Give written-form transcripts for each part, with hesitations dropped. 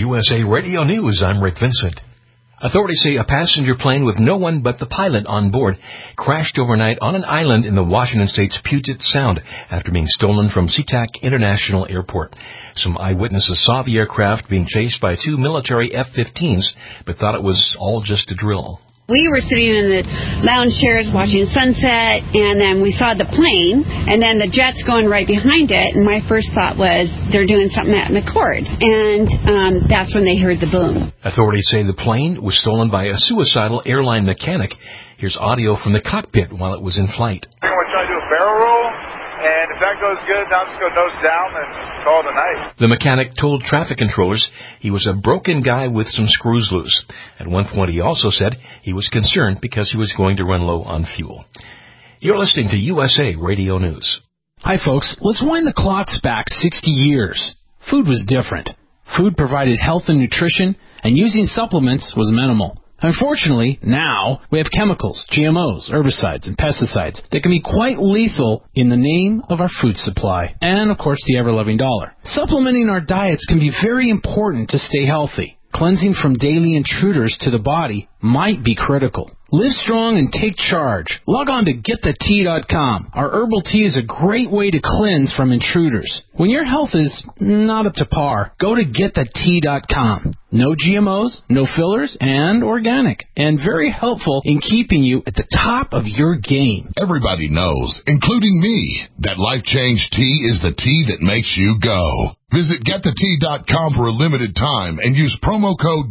USA Radio News, I'm Rick Vincent. Authorities say a passenger plane with no one but the pilot on board crashed overnight on an island in the Washington state's Puget Sound after being stolen from SeaTac International Airport. Some eyewitnesses saw the aircraft being chased by two military F-15s, but thought it was all just a drill. We were sitting in the lounge chairs watching sunset, and then we saw the plane, and then the jets going right behind it, and my first thought was, they're doing something at McCord, and that's when they heard the boom. Authorities say the plane was stolen by a suicidal airline mechanic. Here's audio from the cockpit while it was in flight. I'm going to try to do a barrel roll, and if that goes good, I'm just going to nose down and call it a night. The mechanic told traffic controllers he was a broken guy with some screws loose. At one point, he also said he was concerned because he was going to run low on fuel. You're listening to USA Radio News. Hi, folks. Let's wind the clocks back 60 years. Food was different. Food provided health and nutrition, and using supplements was minimal. Unfortunately, now we have chemicals, GMOs, herbicides, and pesticides that can be quite lethal in the name of our food supply and, of course, the ever-loving dollar. Supplementing our diets can be very important to stay healthy. Cleansing from daily intruders to the body might be critical. Live strong and take charge. Log on to GetTheT.com. Our herbal tea is a great way to cleanse from intruders. When your health is not up to par, go to GetTheT.com. No GMOs, no fillers, and organic. And very helpful in keeping you at the top of your game. Everybody knows, including me, that Life Change Tea is the tea that makes you go. Visit GetTheT.com for a limited time and use promo code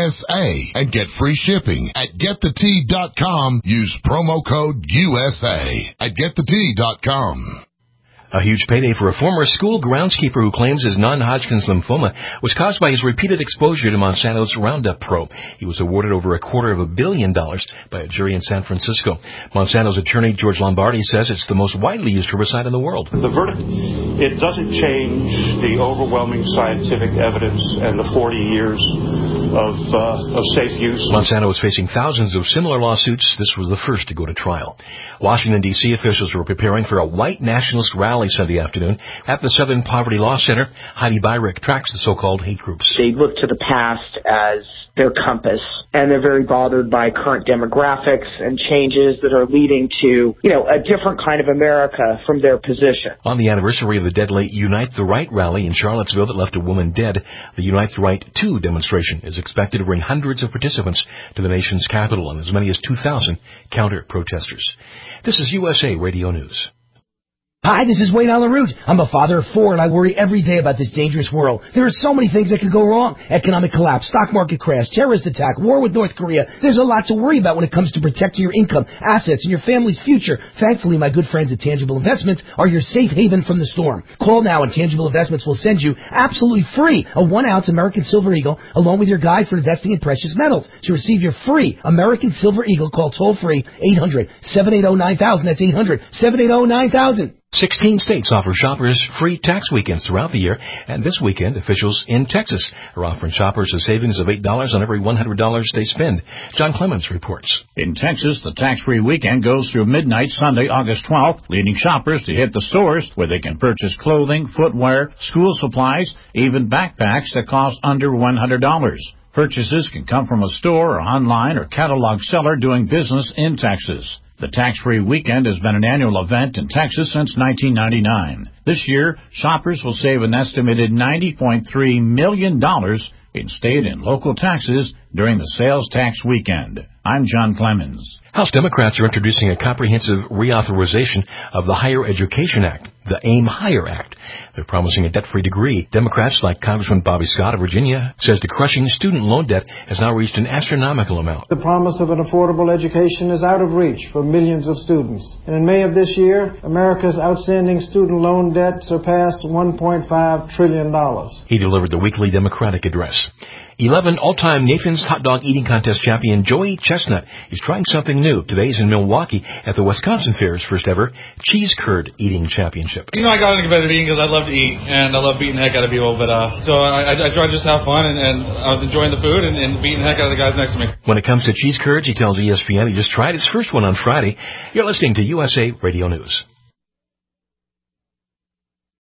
USA and get free shipping. At GetTheT.com, use promo code USA at GetTheT.com. A huge payday for a former school groundskeeper who claims his non-Hodgkin's lymphoma was caused by his repeated exposure to Monsanto's Roundup Pro. He was awarded over $250 million by a jury in San Francisco. Monsanto's attorney, George Lombardi, says it's the most widely used herbicide in the world. The verdict, it doesn't change the overwhelming scientific evidence and the 40 years of safe use. Monsanto is facing thousands of similar lawsuits. This was the first to go to trial. Washington, D.C. officials were preparing for a white nationalist rally Sunday afternoon at the Southern Poverty Law Center. Heidi Byrick tracks the so-called hate groups. They look to the past as their compass, and they're very bothered by current demographics and changes that are leading to, a different kind of America from their position. On the anniversary of the deadly Unite the Right rally in Charlottesville that left a woman dead, the Unite the Right 2 demonstration is expected to bring hundreds of participants to the nation's capital and as many as 2,000 counter-protesters. This is USA Radio News. Hi, this is Wayne Allen Root. I'm a father of 4, and I worry every day about this dangerous world. There are so many things that could go wrong. Economic collapse, stock market crash, terrorist attack, war with North Korea. There's a lot to worry about when it comes to protecting your income, assets, and your family's future. Thankfully, my good friends at Tangible Investments are your safe haven from the storm. Call now, and Tangible Investments will send you absolutely free a 1-ounce American Silver Eagle along with your guide for investing in precious metals. To receive your free American Silver Eagle, call toll-free 800-780-9000. That's 800-780-9000. 16 states offer shoppers free tax weekends throughout the year, and this weekend, officials in Texas are offering shoppers a savings of $8 on every $100 they spend. John Clemens reports. In Texas, the tax-free weekend goes through midnight Sunday, August 12th, leading shoppers to hit the stores where they can purchase clothing, footwear, school supplies, even backpacks that cost under $100. Purchases can come from a store or online or catalog seller doing business in Texas. The tax-free weekend has been an annual event in Texas since 1999. This year, shoppers will save an estimated $90.3 million in state and local taxes during the sales tax weekend. I'm John Clemens. House Democrats are introducing a comprehensive reauthorization of the Higher Education Act, the AIM Higher Act. They're promising a debt-free degree. Democrats like Congressman Bobby Scott of Virginia says the crushing student loan debt has now reached an astronomical amount. The promise of an affordable education is out of reach for millions of students. And in May of this year, America's outstanding student loan debt surpassed $1.5 trillion. He delivered the weekly Democratic address. 11 all-time Nathan's Hot Dog Eating Contest champion Joey Chestnut is trying something new. Today he's in Milwaukee at the Wisconsin Fair's first ever Cheese Curd Eating Championship. I got into competitive eating because I love to eat, and I love beating the heck out of people. But so I tried to just have fun, and I was enjoying the food and beating the heck out of the guys next to me. When it comes to cheese curds, he tells ESPN he just tried his first one on Friday. You're listening to USA Radio News.